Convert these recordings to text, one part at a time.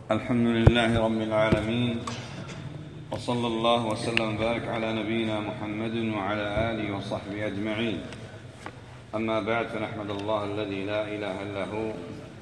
الحمد لله رب العالمين، وصلى الله وسلم وبارك على نبينا محمد وعلى آله وصحبه أجمعين. أما بعد، فنحمد الله الذي لا إله إلا هو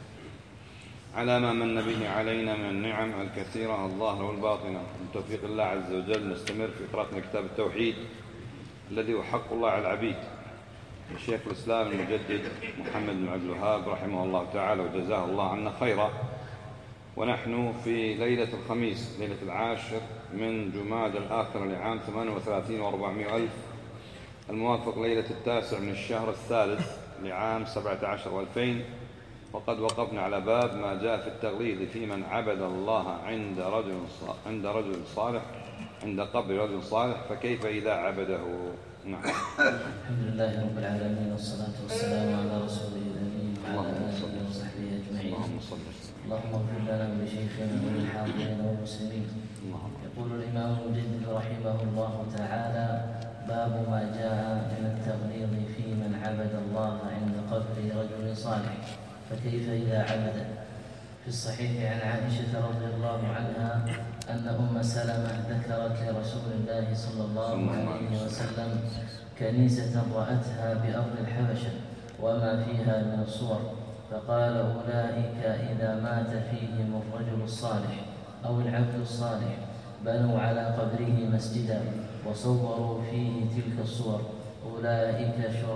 على ما من به علينا من النعم الكثيرة الظاهرة والباطنة. من توفيق الله عز وجل نستمر في قراءة كتاب التوحيد الذي هو حق الله على العبيد، الشيخ الإسلام المجدد محمد بن عبد الوهاب رحمه الله تعالى وجزاه الله عنا خيرا. ونحن في ليلة الخميس، ليلة 10 من جماد الآخر لعام 38 و400 ألف، الموافق ليلة 9 من الشهر الثالث لعام 17 و2000. وقد وقفنا على باب ما جاء في التغليظ في من عبد الله عند رجل صالح، عند قبر رجل صالح، فكيف إذا عبده؟ نعم. الحمد لله رب العالمين، والصلاة والسلام على رسوله الأمين وعلى آله وصحبه أجمعين. اللهم اغفر لنا ولشيخنا وللحاضرين والمسلمين. يقول الإمام المجدد رحمه الله تعالى: باب ما جاء من التغليظ في من عبد الله عند قبر رجل صالح، فكيف إذا عبده؟ في الصحيح عن عائشة رضي الله عنها أن أم سلمة ذكرت لرسول الله صلى الله عليه وسلم كنيسة رأتها بأرض الحبشة وما فيها من الصور، فقال: أولئك إذا مات فيهم الرجل الصالح أو العبد الصالح بنوا على قبره مسجدا وصوروا فيه تلك الصور، أولئك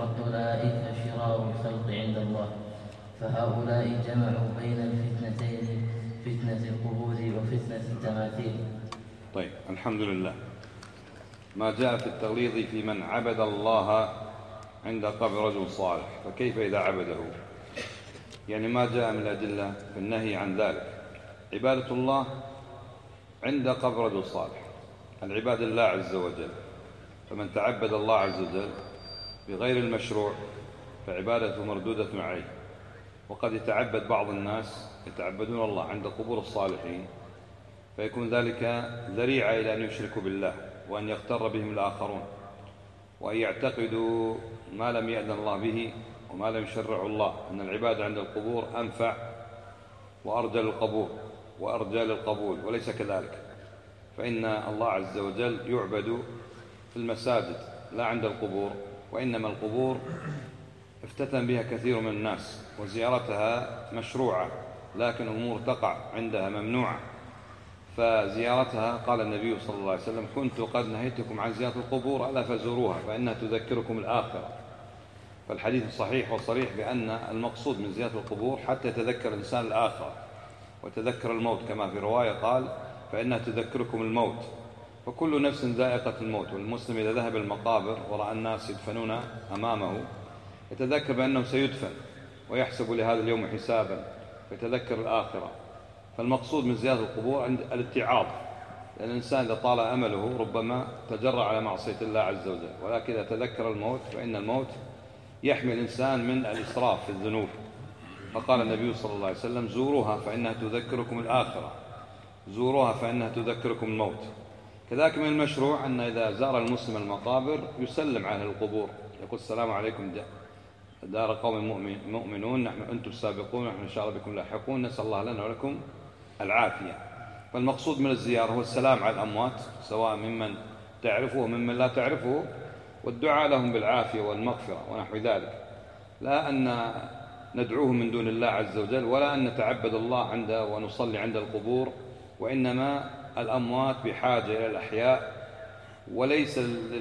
شرار الخلق عند الله. فهؤلاء جمعوا بين الفتنتين، فتنة القبور وفتنة التماثيل. طيب، الحمد لله. ما جاء في التغليظ في من عبد الله عند قبر رجل صالح، فكيف إذا عبده؟ يعني ما جاء من الأدلة في النهي عن ذلك. عبادة الله عند قبر رجل صالح العبادة لله عز وجل، فمن تعبد الله عز وجل بغير المشروع فعبادته مردودة عليه. وقد يتعبد بعض الناس يتعبدون الله عند قبور الصالحين، فيكون ذلك ذريعة إلى أن يشركوا بالله وأن يغتر بهم الآخرون وأن يعتقدوا ما لم يأذن الله به وما لم يشرع الله، أن العبادة عند القبور أنفع وأرجى للقبول، وليس كذلك. فإن الله عز وجل يعبد في المساجد لا عند القبور، وإنما القبور افتتن بها كثير من الناس وزيارتها مشروعة، لكن أمور تقع عندها ممنوعة. فزيارتها قال النبي صلى الله عليه وسلم: كنت قد نهيتكم عن زيارة القبور ألا فزوروها فإنها تذكركم الآخرة. فالحديث الصحيح والصريح بأن المقصود من زيارة القبور حتى يتذكر الإنسان الآخرة وتذكر الموت، كما في رواية قال: فإنها تذكركم الموت. فكل نفس ذائقة الموت، والمسلم إذا ذهب المقابر ورأى الناس يدفنون أمامه يتذكر بأنه سيدفن ويحسب لهذا اليوم حسابا، فيتذكر الآخرة. فالمقصود من زيارة القبور عند الاتعاظ، لأن الإنسان إذا طال أمله ربما تجرأ على معصية الله عز وجل، ولكن إذا تذكر الموت فإن الموت يحمي الإنسان من الإسراف في الذنوب. فقال النبي صلى الله عليه وسلم: زوروها فإنها تذكركم الآخرة، زوروها فإنها تذكركم الموت. كذلك من المشروع أن إذا زار المسلم المقابر يسلم على القبور، يقول: السلام عليكم دار قوم مؤمنون، نحن أنتم السابقون، نحن إن شاء الله بكم لاحقون، نسأل الله لنا ولكم العافية. فالمقصود من الزيارة هو السلام على الأموات، سواء ممن تعرفه وممن لا تعرفه، والدعاء لهم بالعافية والمغفرة ونحو ذلك، لا أن ندعوه من دون الله عز وجل، ولا أن نتعبد الله عنده ونصلي عند القبور، وإنما الأموات بحاجة إلى الأحياء، وليس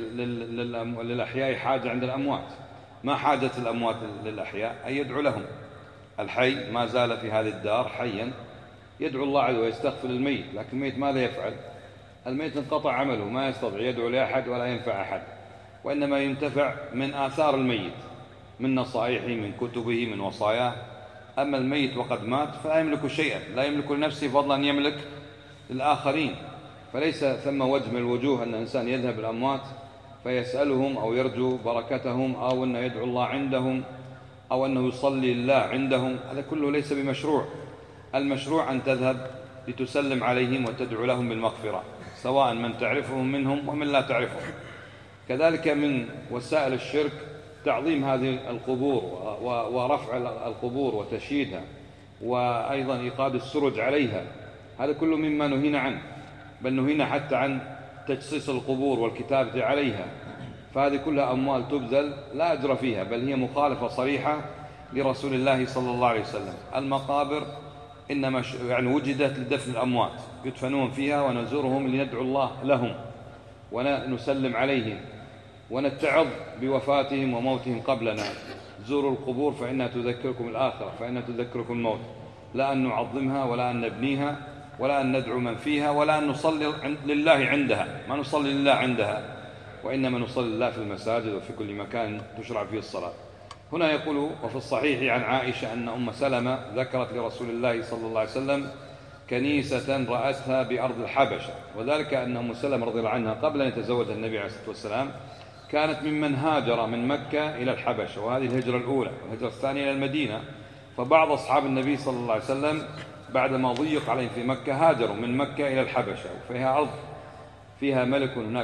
للأحياء حاجة عند الأموات. ما حاجة الأموات للأحياء؟ أن يدعو لهم. الحي ما زال في هذه الدار حيا يدعو الله عز وجل ويستغفر الميت، لكن الميت ماذا يفعل؟ الميت انقطع عمله، ما يستطيع يدعو لأحد ولا ينفع أحد، وإنما ينتفع من آثار الميت، من نصائحه، من كتبه، من وصاياه. أما الميت وقد مات فلا يملك شيئا، لا يملك لنفسه فضلا أن يملك للآخرين. فليس ثم وجه من الوجوه أن الإنسان يذهب الأموات فيسألهم أو يرجو بركتهم أو أنه يدعو الله عندهم أو أنه يصلي الله عندهم، هذا كله ليس بمشروع. المشروع أن تذهب لتسلم عليهم وتدعو لهم بالمغفرة، سواء من تعرفهم منهم ومن لا تعرفهم. كذلك من وسائل الشرك تعظيم هذه القبور ورفع القبور وتشييدها، وأيضا إيقاد السرج عليها، هذا كله مما نهينا عنه، بل نهينا حتى عن تجصيص القبور والكتابة عليها، فهذه كلها أموال تبذل لا أجر فيها، بل هي مخالفة صريحة لرسول الله صلى الله عليه وسلم. المقابر إنما يعني وجدت لدفن الأموات، يدفنون فيها ونزورهم لندعو الله لهم ونسلم عليهم ونتعظ بوفاتهم وموتهم قبلنا. زوروا القبور فإنها تذكركم الآخرة، فإنها تذكركم الموت، لا أن نعظمها ولا أن نبنيها ولا أن ندعو من فيها ولا أن نصلي لله عندها، ما نصلي لله عندها، وإنما نصلي لله في المساجد وفي كل مكان تشرع فيه الصلاة. هنا يقول: وفي الصحيح عن عائشة أن أم سلمة ذكرت لرسول الله صلى الله عليه وسلم كنيسة رأتها بأرض الحبشة، وذلك أن أم سلمة رضي الله عنها قبل أن يتزوجها النبي عليه الصلاة والسلام كانت ممن هاجر من مكة إلى الحبشة، وهذه الهجرة الأولى، والهجرة الثانية إلى المدينة. فبعض أصحاب النبي صلى الله عليه وسلم بعدما ضيق عليهم في مكة هاجروا من مكة إلى الحبشة، فيها أرض فيها ملك هناك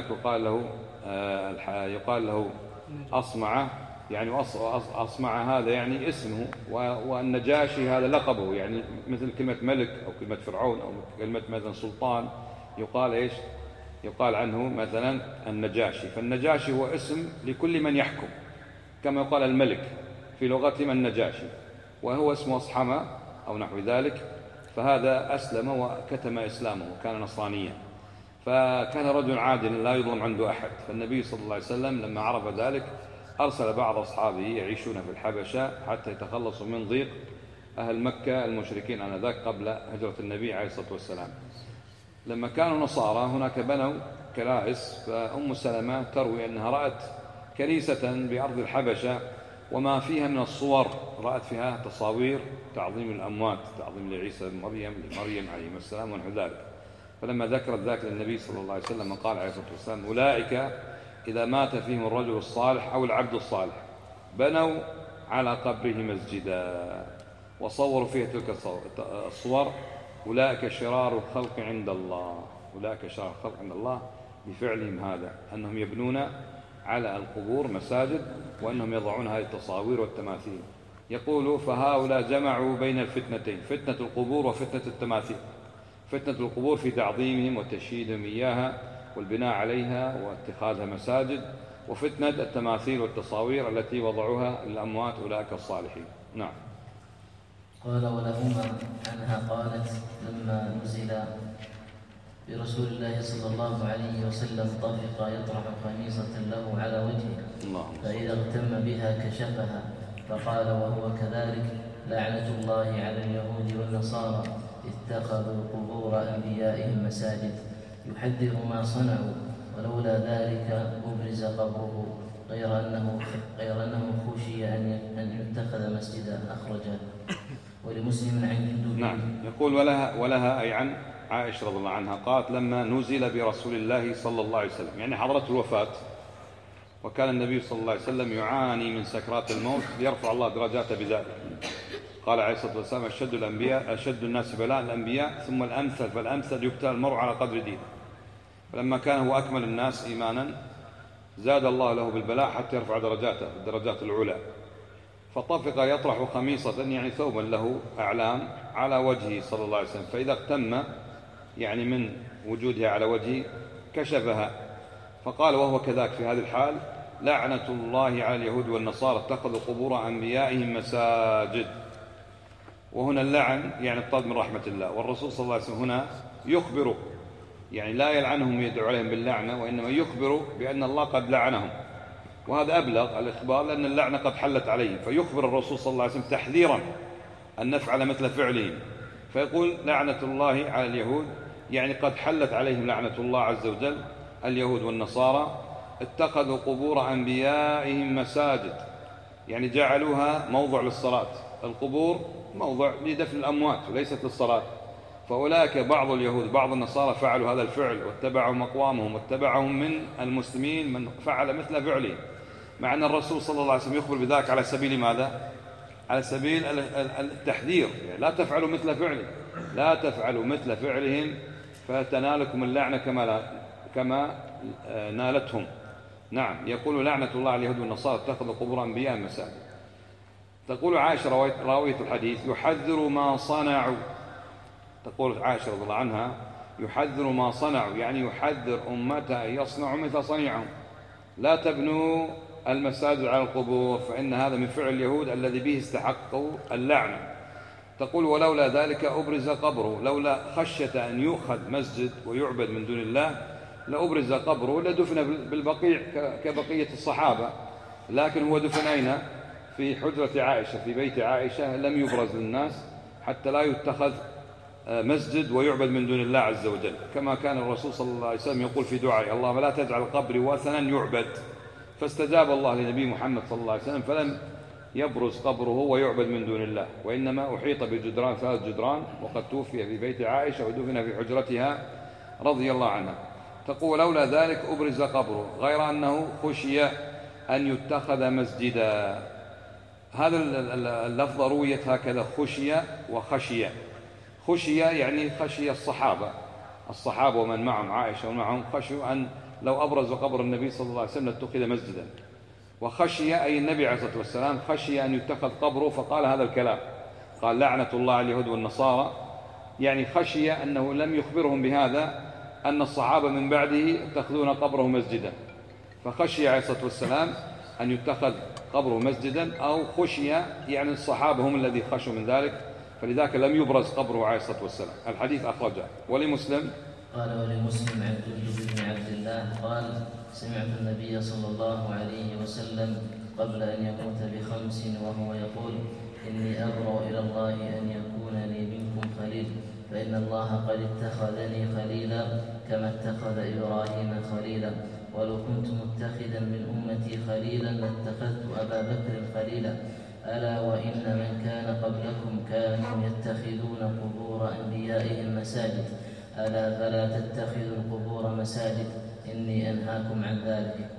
يقال له أصمعة، يعني أصمع هذا يعني اسمه، والنجاشي هذا لقبه، يعني مثل كلمة ملك أو كلمة فرعون أو كلمة مثلا سلطان يقال إيش؟ يقال عنه مثلا النجاشي. فالنجاشي هو اسم لكل من يحكم، كما يقال الملك في لغتهم النجاشي، وهو اسمه أصحمة أو نحو ذلك. فهذا أسلم وكتم إسلامه وكان نصرانيا، فكان رجل عادل لا يظلم عنده أحد. فالنبي صلى الله عليه وسلم لما عرف ذلك أرسل بعض أصحابه يعيشون في الحبشة حتى يتخلصوا من ضيق أهل مكة المشركين آنذاك قبل هجرة النبي عليه الصلاة والسلام. لما كانوا نصارى هناك بنوا كنائس، فأم سلمة تروي أنها رأت كنيسة بأرض الحبشة وما فيها من الصور، رأت فيها تصاوير تعظيم الأموات، تعظيم لعيسى مريم عليه السلام ونحو ذلك. فلما ذكرت ذلك للنبي صلى الله عليه وسلم قال عليه الصلاة والسلام: أولئك إذا مات فيهم الرجل الصالح أو العبد الصالح بنوا على قبره مسجدا وصوروا فيه تلك الصور، أولئك شرار الخلق عند الله، أولئك شرار الخلق عند الله بفعلهم هذا، أنهم يبنون على القبور مساجد وأنهم يضعون هذه التصاوير والتماثيل. يقول: فهؤلاء جمعوا بين الفتنتين، فتنة القبور وفتنة التماثيل. فتنة القبور في تعظيمهم وتشييدهم إياها والبناء عليها واتخاذها مساجد، وفتنة التماثيل والتصاوير التي وضعوها للأموات أولئك الصالحين. نعم. قال: ولهما عنها قالت: لما نزل برسول الله صلى الله عليه وسلم طفق يطرح خميصة له على وجهه، فإذا اغتم بها كشفها، فقال وهو كذلك: لعنة الله على اليهود والنصارى اتخذوا قبور أنبيائهم مساجد، يحذر ما صنعوا، ولولا ذلك أبرز قبره، غير أنه خشي أن يتخذ مسجدا. أخرجه. ولمسلم عن جندب. نعم. يقول: ولها أي عن عائشة رضي الله عنها قالت: لما نزل برسول الله صلى الله عليه وسلم، يعني حضرت الوفاة، وكان النبي صلى الله عليه وسلم يعاني من سكرات الموت ليرفع الله درجاته بذلك. قال عليه الصلاة والسلام: أشد الناس بلاء الأنبياء ثم الأمثل فالأمثل، يبتلى المرء على قدر دينه. فلما كان هو أكمل الناس إيمانا زاد الله له بالبلاء حتى يرفع درجاته الدرجات العلى. فطفق يطرح خميصة، يعني ثوبا له أعلام، على وجهه صلى الله عليه وسلم، فإذا اغتم يعني من وجودها على وجهه كشفها، فقال وهو كذاك في هذه الحال: لعنة الله على اليهود والنصارى اتخذوا قبور أنبيائهم مساجد. وهنا اللعن يعني الطرد من رحمة الله، والرسول صلى الله عليه وسلم هنا يخبره، يعني لا يلعنهم يدعو عليهم باللعنة، وإنما يخبر بأن الله قد لعنهم، وهذا أبلغ الإخبار لأن اللعنة قد حلت عليهم، فيخبر الرسول صلى الله عليه وسلم تحذيرا أن نفعل مثل فعلهم، فيقول: لعنة الله على اليهود، يعني قد حلت عليهم لعنة الله عز وجل. اليهود والنصارى اتخذوا قبور أنبيائهم مساجد، يعني جعلوها موضع للصلاة. القبور موضع لدفن الأموات وليست للصلاة. فأولئك بعض اليهود بعض النصارى فعلوا هذا الفعل واتبعوا أقوامهم واتبعهم من المسلمين من فعل مثل فعلهم، مع أن الرسول صلى الله عليه وسلم يخبر بذلك على سبيل ماذا؟ على سبيل التحذير، يعني لا تفعلوا مثل فعلهم، لا تفعلوا مثل فعلهم فتنالكم اللعنة كما نالتهم. نعم. يقول: لعنة الله على اليهود والنصارى اتخذوا قبور أنبياء مساجد. تقول عائشة راوية الحديث: يحذر ما صنعوا، تقول عائشة رضي الله عنها: يحذر ما صنعوا، يعني يحذر أمته أن يصنعوا مثل صنيعهم، لا تبنوا المساجد على القبور، فإن هذا من فعل اليهود الذي به استحقوا اللعنة. تقول: ولولا ذلك أبرز قبره، لولا خشية أن يؤخذ مسجد ويعبد من دون الله لأبرز قبره، لدفن بالبقيع كبقية الصحابة، لكن هو دفن أين؟ في حجرة عائشة، في بيت عائشة، لم يبرز للناس حتى لا يتخذ مسجد ويعبد من دون الله عز وجل، كما كان الرسول صلى الله عليه وسلم يقول في دعائه: اللهم لا تجعل قبري وثنا يعبد. فاستجاب الله لنبي محمد صلى الله عليه وسلم، فلم يبرز قبره ويعبد من دون الله، وإنما أحيط بجدران 3 جدران، وقد توفي في بيت عائشة ودفن في حجرتها رضي الله عنها. تقول: لولا ذلك أبرز قبره، غير أنه خشي أن يتخذ مسجدا. هذا اللفظ رويت هكذا: خشي وخشي. خشي يعني خشي الصحابة ومن معهم، عائشة ومعهم، خشوا أن لو أبرزوا قبر النبي صلى الله عليه وسلم لاتخذ مسجدا. وخشي أي النبي عليه الصلاة والسلام خشي أن يتخذ قبره، فقال هذا الكلام، قال: لعنة الله على اليهود والنصارى، يعني خشي أنه لم يخبرهم بهذا، أن الصحابة من بعده اتخذون قبره مسجدا، فخشي عليه الصلاة والسلام أن يتخذ قبره مسجدا، أو خشي يعني الصحابة هم الذي خشوا من ذلك، فلذلك لم يبرز قبره عليه الصلاة والسلام. الحديث أخرجه. ولمسلم قال: ولمسلم عن جندب بن عبد الله قال: سمعت النبي صلى الله عليه وسلم قبل أن يموت ب5 وهو يقول: إني أبرأ إلى الله أن يكون لي منكم خليل، فإن الله قد اتخذني خليلا كما اتخذ إبراهيم خليلا، ولو كنت متخذا من أمتي خليلا لاتخذت أبا بكر خليلا. ألا وإن من كان قبلكم كانوا يتخذون قبور أنبيائهم مساجد، ألا فلا تتخذوا القبور مساجد، إني أنهاكم عن ذلك.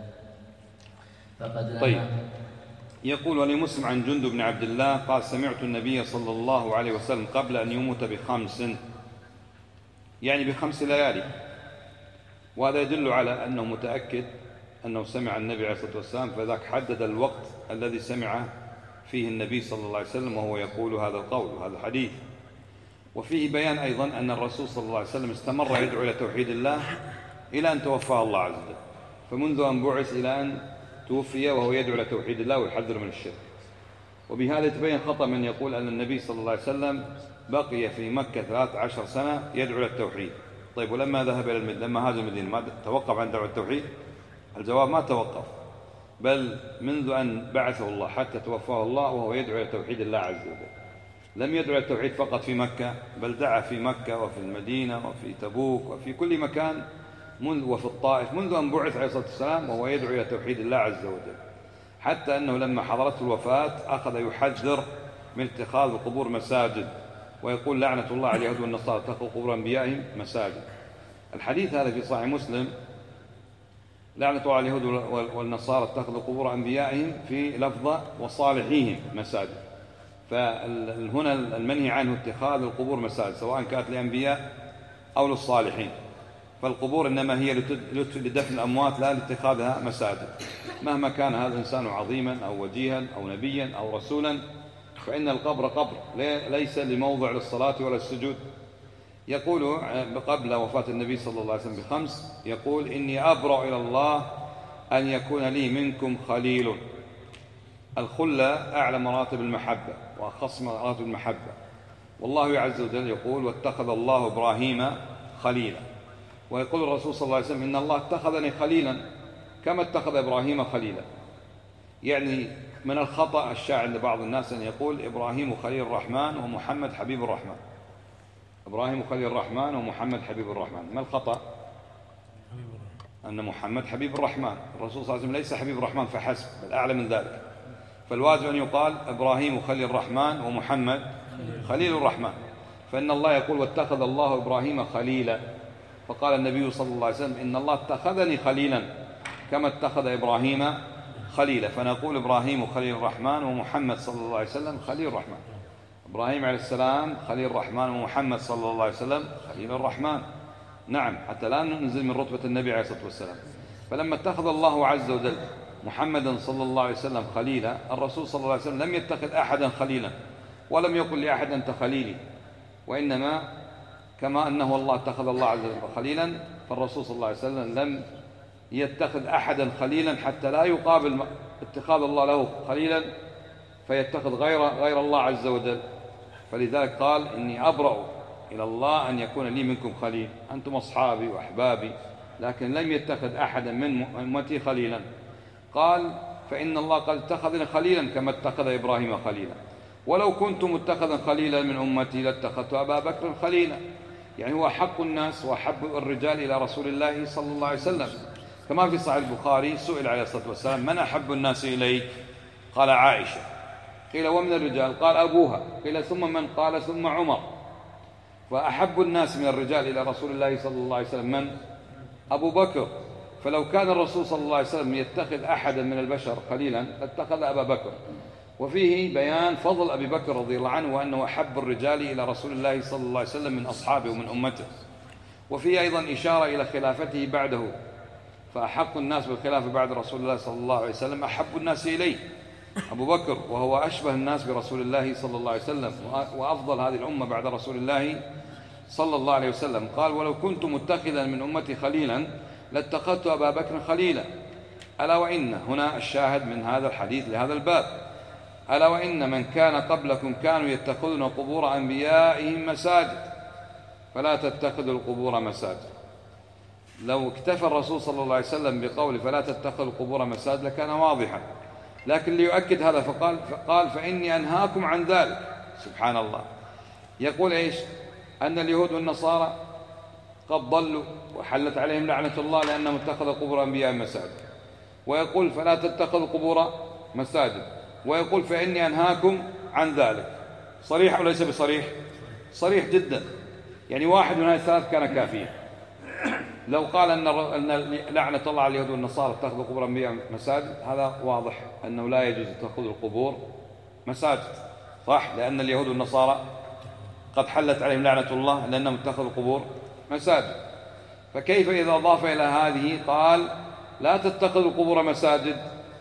فقد طيب. يقول: ولمسلم عن جندب بن عبد الله قال: سمعت النبي صلى الله عليه وسلم قبل أن يموت ب5، يعني ب5 ليالي، وهذا يدل على أنه متأكد أنه سمع النبي عليه الصلاة والسلام، فذاك حدد الوقت الذي سمعه فيه النبي صلى الله عليه وسلم وهو يقول هذا القول وهذا الحديث. وفيه بيان أيضا أن الرسول صلى الله عليه وسلم استمر يدعو إلى توحيد الله إلى أن توفاه الله عز وجل، فمنذ أن بعث إلى أن توفي وهو يدعو إلى توحيد الله ويحذر من الشرك. وبهذا يتبين خطأ من يقول أن النبي صلى الله عليه وسلم بقي في مكة 13 سنة يدعو إلى التوحيد. طيب، ولما ذهب إلى المدينة، لما هاجر المدينة، ما توقف عن دعوة التوحيد؟ الجواب: ما توقف، بل منذ أن بعثه الله حتى توفاه الله وهو يدعو إلى توحيد الله عز وجل. لم يدعو إلى التوحيد فقط في مكة، بل دعا في مكة وفي المدينة وفي تبوك وفي كل مكان، وفي الطائف، منذ أن بعث عليه الصلاة والسلام وهو يدعو إلى توحيد الله عز وجل، حتى أنه لما حضرته الوفاة أخذ يحذر من اتخاذ القبور مساجد، ويقول: لعنة الله على اليهود والنصارى اتخذوا قبور أنبيائهم مساجد. الحديث هذا في صحيح مسلم: لعنة الله على اليهود والنصارى اتخذوا قبور أنبيائهم، في لفظة وصالحيهم مساجد. فهنا المنهي عنه اتخاذ القبور مساجد، سواء كانت للأنبياء أو للصالحين، فالقبور إنما هي لدفن الأموات لا لاتخاذها مساجد، مهما كان هذا الإنسان عظيما أو وجيها أو نبيا أو رسولا، فإن القبر قبر ليس لموضع للصلاة ولا السجود. يقول قبل وفاة النبي صلى الله عليه وسلم ب5، يقول: إني أبرأ إلى الله أن يكون لي منكم خليل. الخلة أعلى مراتب المحبة وأخص مراتب المحبة، والله عز وجل يقول: واتخذ الله إبراهيم خليلا. ويقول الرسول صلى الله عليه وسلم: إن الله اتخذني خليلا كما اتخذ إبراهيم خليلا. يعني من الخطأ الشائع عند بعض الناس أن يقول: إبراهيم خليل الرحمن ومحمد حبيب الرحمن. إبراهيم خليل الرحمن ومحمد حبيب الرحمن. ما الخطأ؟ أن محمد حبيب الرحمن، الرسول صلى الله عليه وسلم ليس حبيب الرحمن فحسب، بل أعلى من ذلك. فالواجب أن يقال: إبراهيم خليل الرحمن ومحمد خليل الرحمن. فإن الله يقول: واتخذ الله إبراهيم خليلا، فقال النبي صلى الله عليه وسلم: إن الله اتخذني خليلا كما اتخذ إبراهيم خليلا. فنقول: إبراهيم خليل الرحمن ومحمد صلى الله عليه وسلم خليل الرحمن. إبراهيم عليه السلام خليل الرحمن، ومحمد صلى الله عليه وسلم خليل الرحمن. نعم، حتى لا ننزل من رتبة النبي عليه الصلاة والسلام. فلما اتخذ الله عز وجل محمدا صلى الله عليه وسلم خليلا، الرسول صلى الله عليه وسلم لم يتخذ أحدا خليلا، ولم يقل لأحد: أنت خليلي، وإنما كما أنه اتخذ الله عز وجل خليلا، فالرسول صلى الله عليه وسلم لم يتخذ أحدا خليلا حتى لا يقابل اتخاذ الله له خليلا فيتخذ غير الله عز وجل. فلذلك قال إني أبرأ إلى الله أن يكون لي منكم خليل، أنتم أصحابي وأحبابي، لكن لم يتخذ أحدا من أمتي خليلا. قال فإن الله قد اتخذني خليلا كما اتخذ إبراهيم خليلا، ولو كنت متخذا خليلا من أمتي لاتخذت أبا بكر خليلا. يعني هو أحق الناس وأحب الرجال إلى رسول الله صلى الله عليه وسلم، كما في صحيح البخاري سئل عليه الصلاة والسلام من أحب الناس إليك؟ قال عائشة. قيل ومن الرجال؟ قال أبوها. قيل ثم من؟ قال ثم عمر. فأحب الناس من الرجال إلى رسول الله صلى الله عليه وسلم من؟ أبو بكر. فلو كان الرسول صلى الله عليه وسلم يتخذ أحدا من البشر خليلا لاتخذ أبا بكر. وفيه بيان فضل أبي بكر رضي الله عنه وأنه أحب الرجال إلى رسول الله صلى الله عليه وسلم من أصحابه ومن أمته. وفيه أيضا إشارة إلى خلافته بعده، فأحق الناس بالخلافة بعد رسول الله صلى الله عليه وسلم أحب الناس إليه أبو بكر، وهو أشبه الناس برسول الله صلى الله عليه وسلم وأفضل هذه الأمة بعد رسول الله صلى الله عليه وسلم. قال ولو كنت متخذا من أمتي خليلا لاتخذت أبا بكر خليلا. ألا وإن، هنا الشاهد من هذا الحديث لهذا الباب، ألا وإن من كان قبلكم كانوا يتخذون قبور أنبيائهم مساجد فلا تتخذوا القبور مساجد. لو اكتفى الرسول صلى الله عليه وسلم بقول فلا تتخذوا القبور مساجد لكان واضحا، لكن ليؤكد هذا فقال فإني أنهاكم عن ذلك. سبحان الله. يقول إيش؟ أن اليهود والنصارى قد ضلوا وحلت عليهم لعنة الله لأنهم اتخذوا قبور أنبياء مساجد، ويقول فلا تتخذوا قبور مساجد، ويقول فإني أنهاكم عن ذلك. صريح وليس بصريح؟ صريح جدا. يعني واحد من هذه الثلاث كان كافيا. لو قال أن لعنة الله على اليهود والنصارى اتخذوا قبور أنبياء مساجد، هذا واضح أنه لا يجوز اتخاذ القبور مساجد، صح؟ لأن اليهود والنصارى قد حلت عليهم لعنة الله لأنهم اتخذوا القبور مساجد. فكيف إذا أضاف إلى هذه قال لا تتخذوا القبور مساجد؟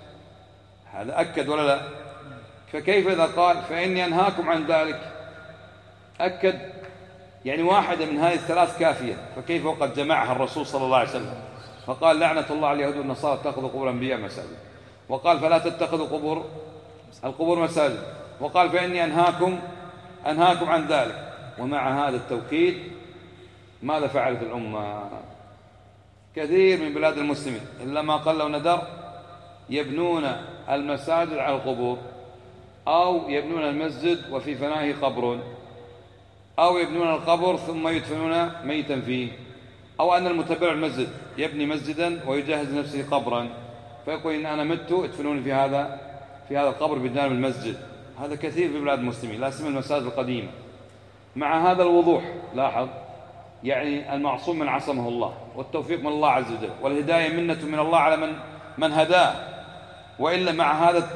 هذا أكد ولا لا؟ فكيف إذا قال فإني أنهاكم عن ذلك؟ أكد. يعني واحدة من هذه الثلاث كافية، فكيف وقد جمعها الرسول صلى الله عليه وسلم فقال لعنة الله على اليهود والنصارى اتخذوا قبور أنبياء مساجد، وقال فلا تتخذوا القبور مساجد، وقال فإني أنهاكم عن ذلك. ومع هذا التوكيد ماذا فعلت الأمة؟ كثير من بلاد المسلمين إلا ما قل وندر يبنون المساجد على القبور، أو يبنون المسجد وفي فنائه قبر، أو يبنون القبر ثم يدفنون ميتا فيه، أو أن المتبرع المسجد يبني مسجدا ويجهز نفسه قبرا فيقول إن أنا مت ادفنوني في هذا القبر بجانب المسجد. هذا كثير في بلاد المسلمين، لا سيما المساجد القديمة. مع هذا الوضوح لاحظ، يعني المعصوم من عصمه الله، والتوفيق من الله عز وجل، والهداية منة من الله على من هداه. وإلا مع هذا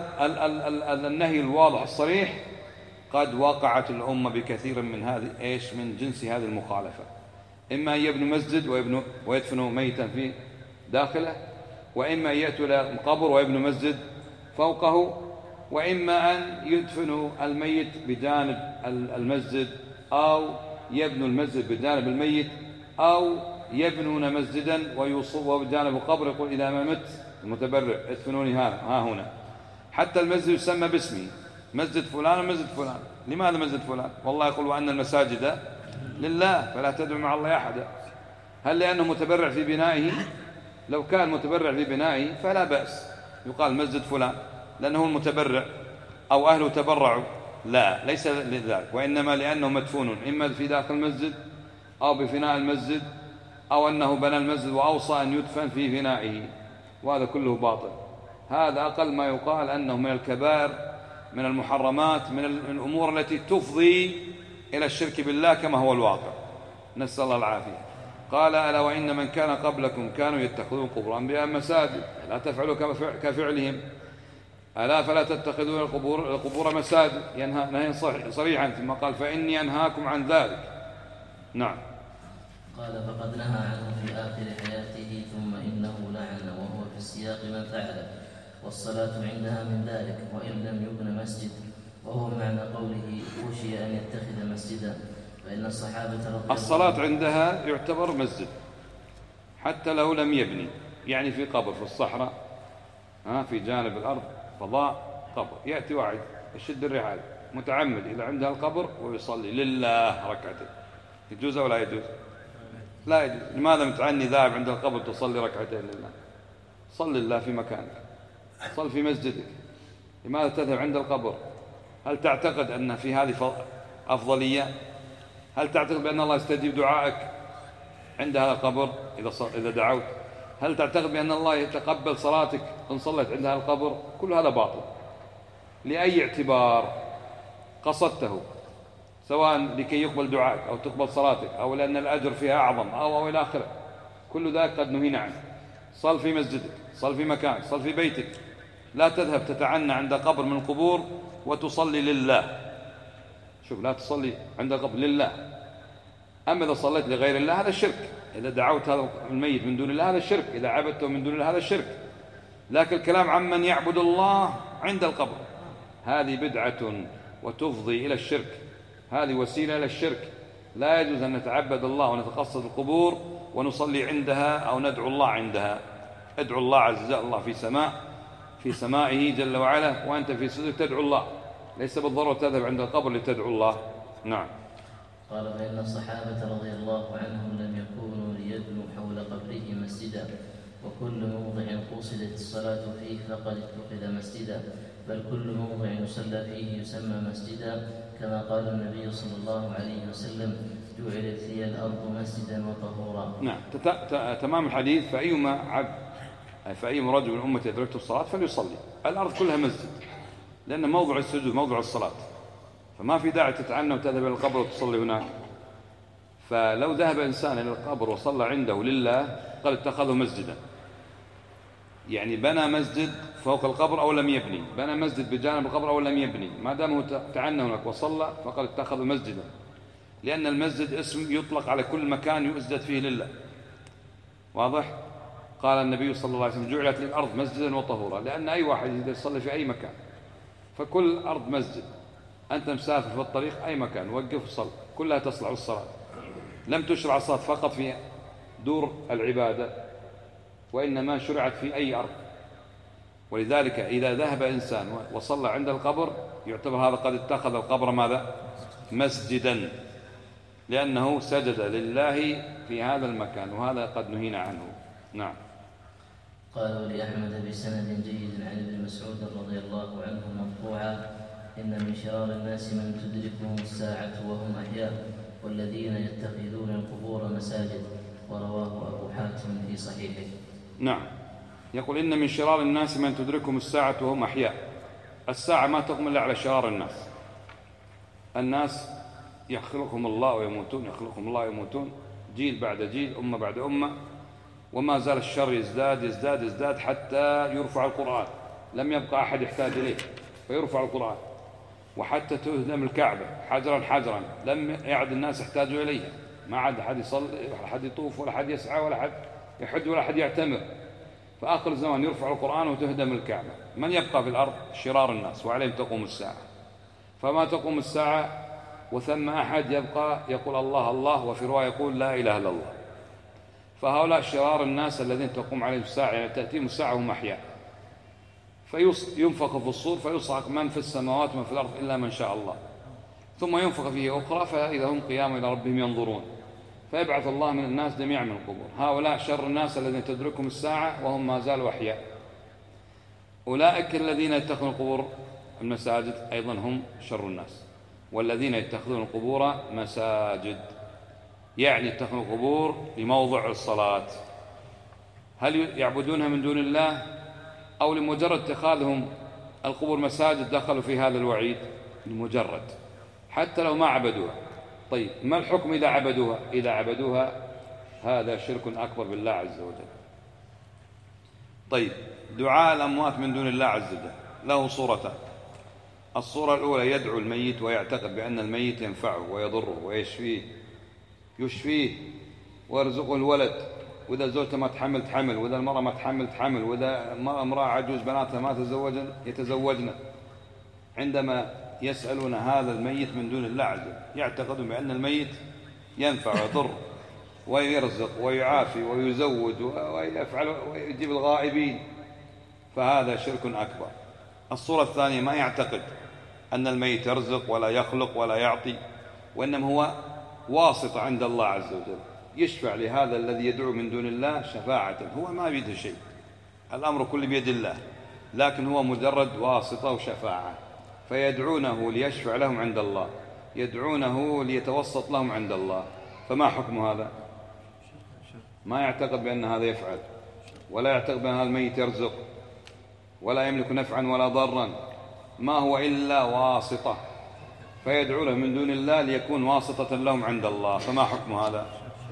النهي الواضح الصريح قد وقعت الأمة بكثير من من جنس هذه المخالفة، إما أن يبنوا مسجد ويدفنوا ميتا في داخله، وإما أن يأتوا إلى القبر ويبنوا مسجد فوقه، وإما أن يدفنوا الميت بجانب المسجد، أو يبنوا المسجد بجانب الميت، أو يبنون مسجدا ويوصوا بجانب القبر يقول إذا ما مت المتبرع ادفنوني ها هنا. حتى المسجد يسمى باسمه، مسجد فلان ومسجد فلان. لماذا مسجد فلان؟ والله يقول وأن المساجد لله فلا تدعوا مع الله أحدا. هل لأنه متبرع في بنائه؟ لو كان متبرع في بنائه فلا بأس يقال مسجد فلان لأنه المتبرع أو أهله تبرعوا، لا، ليس لذلك، وإنما لأنه مدفون إما في داخل المسجد أو بفناء المسجد، أو أنه بنى المسجد وأوصى أن يدفن في فنائه، وهذا كله باطل. هذا أقل ما يقال أنه من الكبائر، من المحرمات، من الأمور التي تفضي إلى الشرك بالله كما هو الواقع، نسأل الله العافية. قال ألا وإن من كان قبلكم كانوا يتخذون قبور أنبياء مساجد لا تفعلوا كفعلهم، ألا فلا تتخذون القبور مساجد، نهي صريحا، ثم قال فإني أنهاكم عن ذلك. نعم. قال فقد نهى عنه في آخر حياته ثم إنه لعن، وهو في السياق من فعله، والصلاة عندها من ذلك وإن لم يبن مسجد، وهو معنى قوله خشي أن يتخذ مسجدا، فإن الصحابة الصلاة عندها يعتبر مسجد حتى لو لم يبني، يعني في قبر في الصحراء في جانب الأرض فضاء قبر، يأتي واحد يشد الرحال متعمد إلى عندها القبر ويصلي لله ركعتين، يجوز أو لا يجوز؟ لا يجوز. لماذا متعني ذاهب عند القبر تصلي ركعتين لله؟ صل لله في مكانك، صل في مسجدك، لماذا تذهب عند القبر؟ هل تعتقد أن في هذه أفضلية؟ هل تعتقد بأن الله يستجيب دعائك عند هذا القبر إذا دعوت؟ هل تعتقد بأن الله يتقبل صلاتك إن صلت عند هذا القبر؟ كل هذا باطل لأي اعتبار قصدته، سواء لكي يقبل دعائك أو تقبل صلاتك أو لأن الأجر فيها أعظم أو إلى آخره، كل ذلك قد نهينا عنه. صل في مسجدك، صل في مكانك، صل في بيتك، لا تذهب تتعنى عند قبر من القبور وتصلي لله. شوف، لا تصلي عند القبر لله. أما إذا صليت لغير الله هذا الشرك، إذا دعوت هذا الميت من دون الله هذا الشرك، إذا عبدته من دون الله هذا الشرك. لكن الكلام عمن يعبد الله عند القبر هذه بدعة وتفضي إلى الشرك، هذه وسيلة إلى الشرك. لا يجوز أن نتعبد الله ونتقصد القبور ونصلي عندها أو ندعو الله عندها. ادعو الله عز وجل، الله في سمائه جل وعلا، وأنت في سجدك تدعو الله، ليس بالضرورة تذهب عند القبر لتدعو الله. نعم. قال فإن الصحابة رضي الله عنهم لم يكونوا ليبنوا حول قبره مسجدا، وكل موضع قصدت الصلاة فيه فقد اتخذ مسجدا، بل كل موضع يصلى فيه يسمى مسجدا، كما قال النبي صلى الله عليه وسلم: جعلت لي الأرض مسجدا وطهورا. نعم، تمام الحديث. فأيما رجل من أمتي أدركته الصلاة فليصلي. الأرض كلها مسجد، لأن موضع السجود موضع الصلاة، فما في داعي تتعنى وتذهب إلى القبر وتصلي هناك. فلو ذهب إنسان إلى القبر وصلى عنده لله قد اتخذه مسجدا، يعني بنى مسجد فوق القبر أو لم يبني، بنى مسجد بجانب القبر أو لم يبني، ما دامه تعنى هناك وصلى فقد اتخذ مسجدا، لأن المسجد اسم يطلق على كل مكان يسجد فيه لله. واضح؟ قال النبي صلى الله عليه وسلم: جعلت للأرض مسجدا وطهورا، لأن أي واحد يصلي في أي مكان، فكل أرض مسجد. أنت مسافر في الطريق أي مكان وقف وصل، كلها تصلح الصلاة. لم تشرع الصلاة فقط في دور العبادة، وإنما شرعت في أي أرض. ولذلك إذا ذهب إنسان وصلى عند القبر يعتبر هذا قد اتخذ القبر ماذا؟ مسجدا، لأنه سجد لله في هذا المكان، وهذا قد نهينا عنه. نعم. قال ولأحمد بسند جيد عن ابن مسعود رضي الله عنه مرفوعا: إن من شرار الناس من تدركهم الساعة وهم أحياء، والذين يتخذون القبور مساجد. ورواه أبو حاتم في صحيحه. نعم، يقول: إن من شرار الناس من تدركهم الساعة وهم أحياء. الساعة ما تقوم إلا على شرار الناس. الناس يخلقهم الله ويموتون، يخلقهم الله ويموتون، جيل بعد جيل، أمة بعد أمة، وما زال الشر يزداد يزداد يزداد حتى يرفع القرآن. لم يبقى أحد يحتاج إليه فيرفع القرآن، وحتى تهدم الكعبة حجرا حجرا، لم يعد الناس يحتاجوا إليها. ما عاد أحد يصلي ولا أحد يطوف ولا أحد يسعى ولا أحد يحج ولا أحد يعتمر. فآخر الزمان يرفع القرآن وتهدم الكعبة. من يبقى في الأرض؟ شرار الناس، وعليهم تقوم الساعة. فما تقوم الساعة وثم أحد يبقى يقول الله الله، وفي رواية يقول لا إله إلا الله. فهؤلاء شرار الناس الذين تقوم عليهم الساعة، يعني تأتيهم الساعة وهم أحياء، فينفخ في الصور فيصعق من في السماوات ومن في الأرض إلا من شاء الله، ثم ينفخ فيه أخرى فإذا هم قيام إلى ربهم ينظرون، فيبعث الله من الناس جميعا من القبور. هؤلاء شر الناس الذين تدركهم الساعة وهم ما زالوا أحياء. أولئك الذين يتخذون القبور المساجد أيضا هم شر الناس، والذين يتخذون القبور مساجد يعني يتخذون القبور لموضع الصلاة. هل يعبدونها من دون الله أو لمجرد اتخاذهم القبور مساجد دخلوا في هذا الوعيد؟ لمجرد، حتى لو ما عبدوها. طيب ما الحكم إذا عبدوها؟ إذا عبدوها هذا شرك أكبر بالله عز وجل. طيب دعاء الأموات من دون الله عز وجل له صورتان. الصورة الأولى يدعو الميت ويعتقد بأن الميت ينفعه ويضره ويشفيه ويرزقه الولد، وإذا زوجته ما تحمل تحمل، وإذا المرأة ما تحمل تحمل، وإذا امرأة عجوز بناتها ما يتزوجن. عندما يسألون هذا الميت من دون الله عز وجل، يعتقدون بأن الميت ينفع ويضر ويرزق ويعافي ويزود ويفعل ويجيب الغائبين، فهذا شرك أكبر. الصورة الثانية ما يعتقد أن الميت يرزق ولا يخلق ولا يعطي، وإنما هو واسطة عند الله عز وجل، يشفع لهذا الذي يدعو من دون الله شفاعة، هو ما بيده شيء، الأمر كله بيد الله، لكن هو مجرد واسطة وشفاعة، فيدعونه ليشفع لهم عند الله، يدعونه ليتوسط لهم عند الله. فما حكم هذا؟ ما يعتقد بأن هذا يفعل، ولا يعتقد بأن هذا الميت يرزق ولا يملك نفعا ولا ضرا، ما هو إلا واسطة، فيدعو له من دون الله ليكون واسطة لهم عند الله. فما حكم هذا؟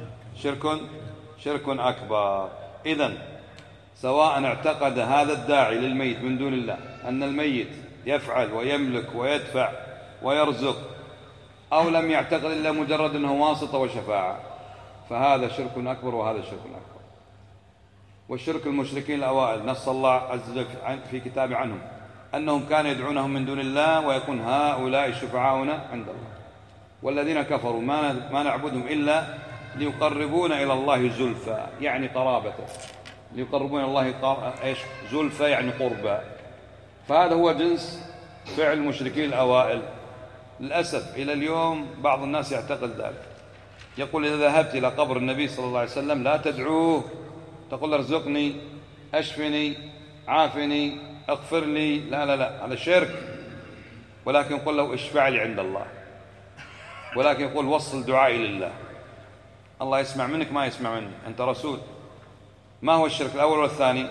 شرك أكبر. إذن سواء اعتقد هذا الداعي للميت من دون الله أن الميت يفعل ويملك ويدفع ويرزق، أو لم يعتقد إلا مجرد أنه واسطة وشفاعة، فهذا شرك أكبر وهذا شرك أكبر. والشرك المشركين الأوائل نص الله عز وجل في كتابه عنهم أنهم كانوا يدعونهم من دون الله ويكون هؤلاء شفعاؤنا عند الله، والذين كفروا ما نعبدهم إلا ليقربون إلى الله زلفى، يعني قرابة، ليقربون الله زلفى يعني قربا. فهذا هو جنس فعل المشركين الأوائل. للأسف إلى اليوم بعض الناس يعتقد ذلك، يقول إذا ذهبت إلى قبر النبي صلى الله عليه وسلم لا تدعوه، تقول ارزقني، أشفني، عافني، اغفر لي، لا لا لا، هذا شرك. ولكن قل له اشفع لي عند الله، ولكن يقول وصل دعائي لله، الله يسمع منك ما يسمع مني، أنت رسول. ما هو الشرك الأول والثاني؟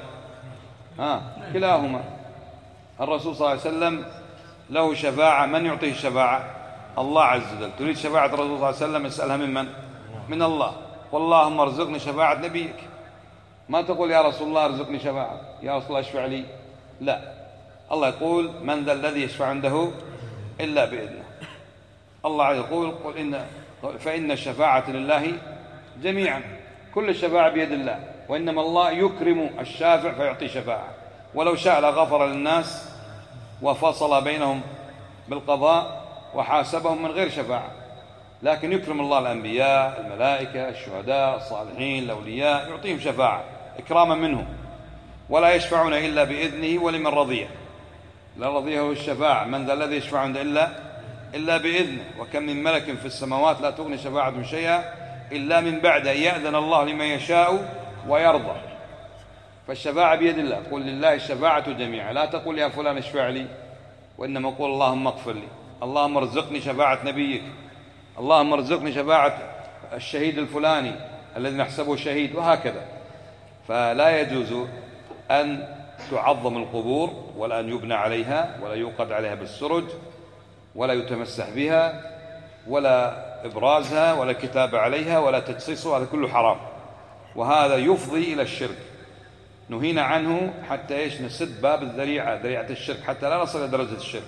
كلاهما. الرسول صلى الله عليه وسلم له شفاعة، من يعطيه الشفاعة؟ الله عز وجل. تريد شفاعة الرسول صلى الله عليه وسلم اسألها من؟ من الله. واللهم ارزقني شفاعة نبيك، ما تقول يا رسول الله ارزقني شفاعة، يا رسول الله اشفع لي، لا، الله يقول من ذا الذي يشفع عنده إلا بإذنه. الله عز وجل يقول فإن الشفاعة لله جميعا، كل الشفاعة بيد الله، وإنما الله يكرم الشافع فيعطي شفاعة، ولو شاء لغفر للناس وفصل بينهم بالقضاء وحاسبهم من غير شفاعة، لكن يكرم الله الأنبياء، الملائكة، الشهداء، الصالحين، الأولياء، يعطيهم شفاعة إكراما منهم، ولا يشفعون إلا بإذنه ولمن رضيه. لا رضيه الشفاعة، من ذا الذي يشفع عنده إلا بإذنه. وكم من ملك في السماوات لا تغني شفاعة شيئا إلا من بعد أن يأذن الله لمن يشاء ويرضى. فالشفاعة بيد الله، قل لله الشفاعة جميعا، لا تقول يا فلان اشفع لي، وإنما قول اللهم اغفر لي، اللهم ارزقني شفاعة نبيك، اللهم ارزقني شفاعة الشهيد الفلاني الذي نحسبه شهيد، وهكذا. فلا يجوز أن تعظم القبور، ولا أن يبنى عليها، ولا يوقد عليها بالسرج، ولا يتمسح بها، ولا إبرازها، ولا كتابة عليها، ولا تجصيصها، هذا كله حرام، وهذا يفضي إلى الشرك. نهينا عنه حتى نسد باب ذريعة الشرك، حتى لا نصل إلى درجة الشرك.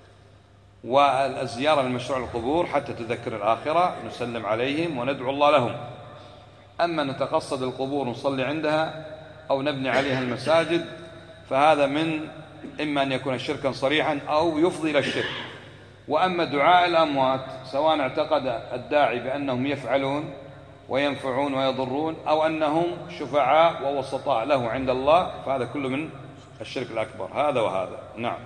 والزيارة لمشروع القبور حتى تذكر الآخرة، نسلم عليهم وندعو الله لهم. أما نتقصد القبور ونصلي عندها أو نبني عليها المساجد، فهذا إما أن يكون شركا صريحا أو يفضي إلى الشرك. وأما دعاء الأموات، سواء اعتقد الداعي بأنهم يفعلون وينفعون ويضرون، أو أنهم شفعاء ووسطاء له عند الله، فهذا كله من الشرك الأكبر، هذا وهذا. نعم.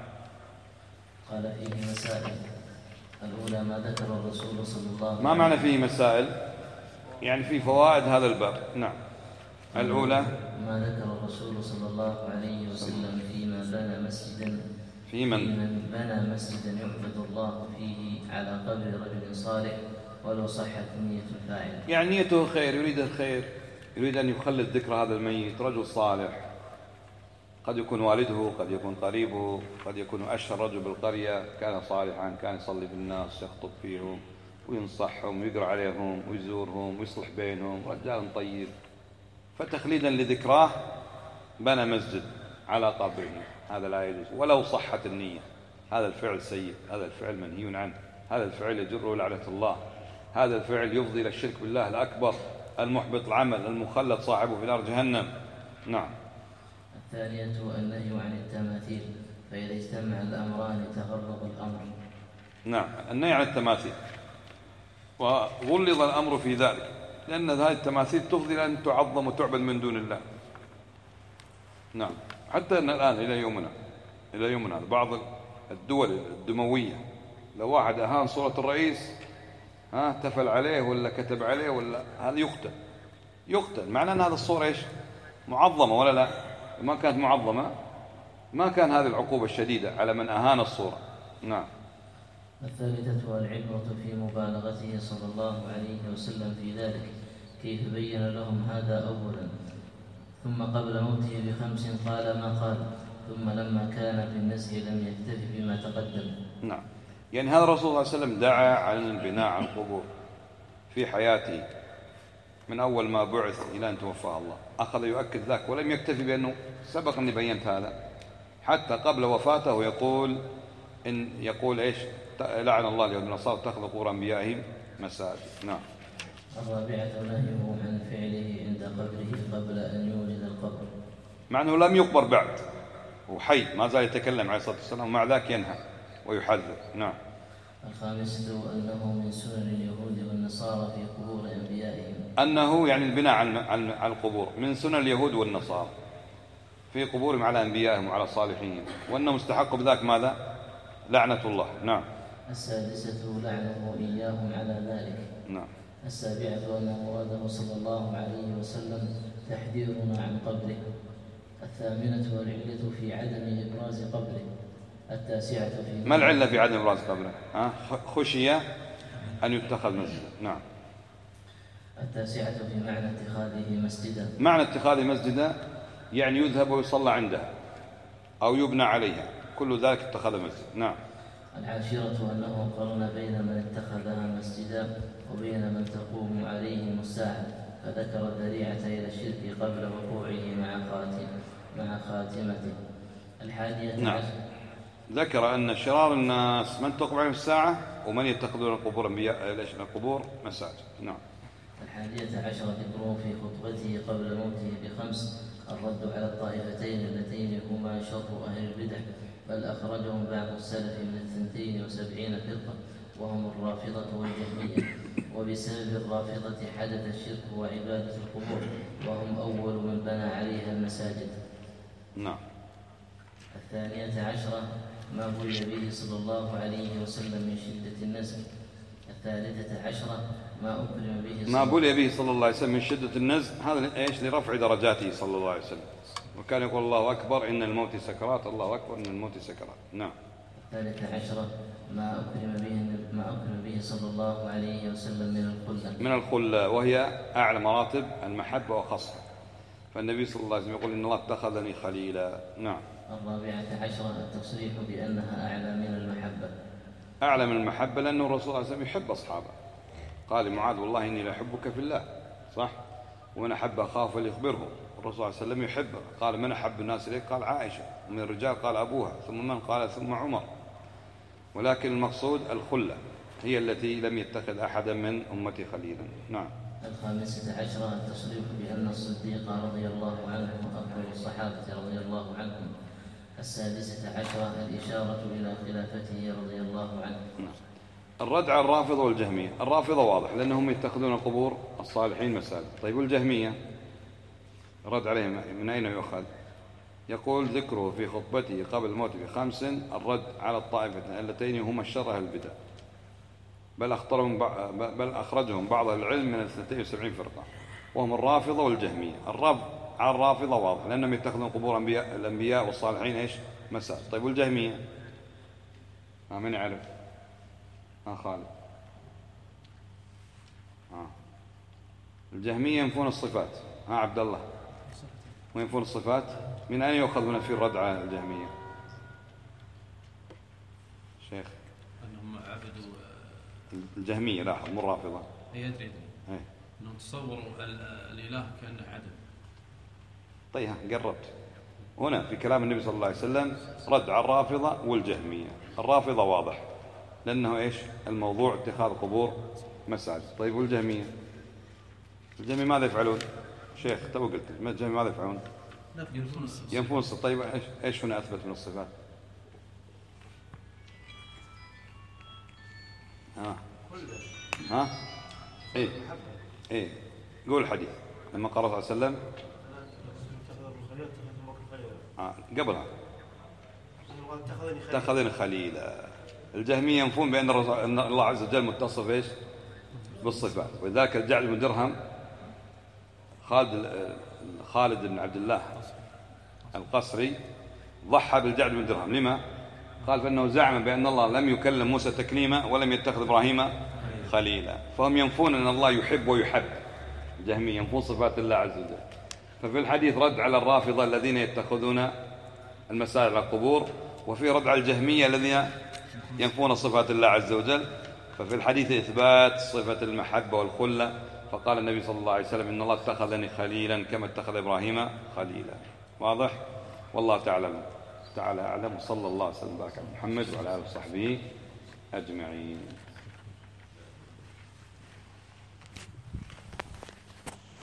قال فيه مسائل. الأولى ما ذكر الرسول صلى الله عليه وسلم. ما معنى فيه مسائل؟ يعني في فوائد هذا الباب. نعم. الأولى ما ذكر الرسول صلى الله عليه وسلم فيما بنى مسجدا، في من بنى مسجدا يعبد الله فيه على قبر رجل صالح ولو صحت نية الفاعل. يعني نيته خير، يريد الخير، يريد أن يخلد ذكر هذا الميت، رجل صالح، قد يكون والده، قد يكون قريبه، قد يكون أشهر رجل بالقرية، كان صالحا، كان يصلي بالناس، يخطب فيهم وينصحهم ويقرأ عليهم ويزورهم ويصلح بينهم، رجال طيب، فتخليدا لذكراه بنى مسجد على قبره، هذا لا يجوز ولو صحت النية. هذا الفعل سيء، هذا الفعل منهي عنه، هذا الفعل يجر لعنة الله، هذا الفعل يفضي إلى الشرك بالله الأكبر المحبط العمل المخلد صاحبه في نار جهنم. نعم. الثانية النهي عن التماثيل، فإذا اجتمع الأمران تغرب الأمر، نعم، النهي عن التماثيل، وغلظ الأمر في ذلك لأن هذه التماثيل تفضي إلى أن تعظم وتعبد من دون الله. نعم، حتى أن الآن إلى يومنا بعض الدول الدموية لو واحد أهان صورة الرئيس تفل عليه ولا كتب عليه ولا هذا يقتل، معناه أن هذه الصورة إيش؟ معظمة ولا لا؟ ما كانت معظمة ما كان هذه العقوبة الشديدة على من أهان الصورة. نعم. الثالثة العبرة في مبالغته صلى الله عليه وسلم في ذلك، كيف بين لهم هذا أولا، ثم قبل موته ب5 قال ما قال، ثم لما كان في النزع لم يكتف بما تقدم. نعم، يعني هذا الرسول صلى الله عليه وسلم دعا عن البناء على القبور في حياته من أول ما بعث إلى أن توفاه الله، أخذ يؤكد ذلك ولم يكتفي بأنه سبق أني بينت هذا، حتى قبل وفاته يقول إيش؟ لعن الله اليهود والنصارى اتخذوا قبور أنبيائهم مساجد. نعم. الرابعة نهيه عن فعله عند قبره قبل أن يولد القبر، مع أنه لم يقبر بعد وحي ما زال يتكلم عليه الصلاة والسلام ومع ذاك ينهى ويحذر. نعم. الخامسة أنه من سنن اليهود والنصارى في قبور أنبيائهم، أنه يعني البناء على القبور من سنن اليهود والنصارى في قبورهم على أنبيائهم وعلى صالحين، وأنه مستحق بذلك ماذا؟ لعنة الله. نعم. السادسة لعنه إياهم على ذلك. نعم. السابعة أن مراده صلى الله عليه وسلم تحذيرنا عن قبره. الثامنة العلة في عدم إبراز قبره. التاسعة في ما العلة في عدم إبراز قبره؟ خشية أن يتخذ مسجدا. نعم. التاسعة في معنى اتخاذه مسجدا. معنى اتخاذه مسجدا يعني يذهب ويصلى عندها أو يبنى عليها، كل ذلك اتخذ مسجد. نعم. العاشرة أنه قرن بين من اتخذها مسجدا وبين من تقوم عليهم الساعة، فذكر الذريعة إلى الشرك قبل وقوعه مع خاتمته. الحادية نعم. ذكر أن شرار الناس من تقوم عليهم الساعة ومن يتخذون القبور مساجد. نعم. الحادية عشرة ذكره في خطبته قبل موته ب5 الرد على الطائفتين اللتين هما شر أهل البدع، بل أخرجهم بعض السلف من 72 فرقة وهم الرافضة والجهمية، وبسبب الرافضة حدث الشرك وعبادة القبور، وهم أول من بنى عليها المساجد. نعم. الثانية عشرة ما بلي به صلى الله عليه وسلم من شدة النزع. الثالثة عشرة ما بلي به صلى الله عليه وسلم من شدة النزع، هذا إيش؟ لرفع درجاته صلى الله عليه وسلم، وكان يقول الله أكبر إن الموت سكرات، الله أكبر إن الموت سكرات. نعم. الثالثة عشرة ما أكرم به صلى الله عليه وسلم من الخلة، وهي أعلى مراتب المحبة وخاصة، فالنبي صلى الله عليه وسلم يقول إن الله اتخذني خليلا. نعم. الرابعة عشرة التصريح بأنها أعلى من المحبة. أعلى من المحبة لأنه الرسول صلى الله عليه وسلم يحب أصحابه، قال لمعاذ والله إني لأحبك في الله، صح؟ ومن أحب أخاه فليخبره. الرسول صلى الله عليه وسلم يحبه، قال من أحب الناس إليك؟ قال عائشة، ومن الرجال قال أبوها، ثم من؟ قال ثم عمر. ولكن المقصود الخلة هي التي لم يتخذ أحدا من أمتي خليلا. نعم. الخامسة عشرة التصريح بأن الصديق رضي الله عنه أفضل الصحابة رضي الله عنهم. السادسة عشرة الإشارة إلى خلافته رضي الله عنه. نعم. الرد على الرافضة والجهمية. الرافضة واضح لأنهم يتخذون قبور الصالحين مساجد. طيب والجهمية الرد عليهم من أين يؤخذ؟ يقول ذكره في خطبته قبل الموت ب5 الرد على الطائفتين اللتين هما الشر أهل البدع، بل أخرجهم بعض العلم من 72 فرقة وهم الرافضة والجهمية. الرد على الرافضة واضح لأنهم يتخذون قبور الأنبياء والصالحين إيش؟ مساجد. طيب والجهمية من يعرف؟ خالد. الجهمية ينفون الصفات. عبد الله وينفون الصفات. من أين يؤخذ هنا في الرد على الجهمية؟ شيخ أنهم عبدوا الجهمية، لاحظ مو الرافضة. أدري أنهم تصوروا الإله كأنه عدم. طيب قربت. هنا في كلام النبي صلى الله عليه وسلم رد على الرافضة والجهمية. الرافضة واضح لأنه إيش؟ الموضوع اتخاذ قبور مساجد. طيب والجهمية؟ الجهمية ماذا يفعلون؟ شيخ تو قلت الجهمية ماذا يفعلون؟ ينفون الصفات. طيب إيش هنا أثبت من الصفات؟ ها؟ إيه قول الحديث لما قال صلى الله عليه وسلم قبلها اتخذني خليلا. الجهمية ينفون بأن الله عز وجل متصف إيش بالصفات، ولذلك الجعد بن درهم خالد بن عبد الله القصري ضحى بالجعد بن درهم. لما؟ قال فإنه زعم بأن الله لم يكلم موسى تكليما ولم يتخذ إبراهيم خليلا، فهم ينفون أن الله يحب ويحب. الجهمية ينفون صفات الله عز وجل. ففي الحديث رد على الرافضة الذين يتخذون المساجد على القبور، وفي رد على الجهمية الذين ينفون صفات الله عز وجل. ففي الحديث إثبات صفة المحبة والخلة، فقال النبي صلى الله عليه وسلم إن الله اتخذني خليلا كما اتخذ إبراهيم خليلا. واضح؟ والله تعالى أعلم، وصلى الله وسلم وبارك على محمد وعلى آله وصحبه أجمعين.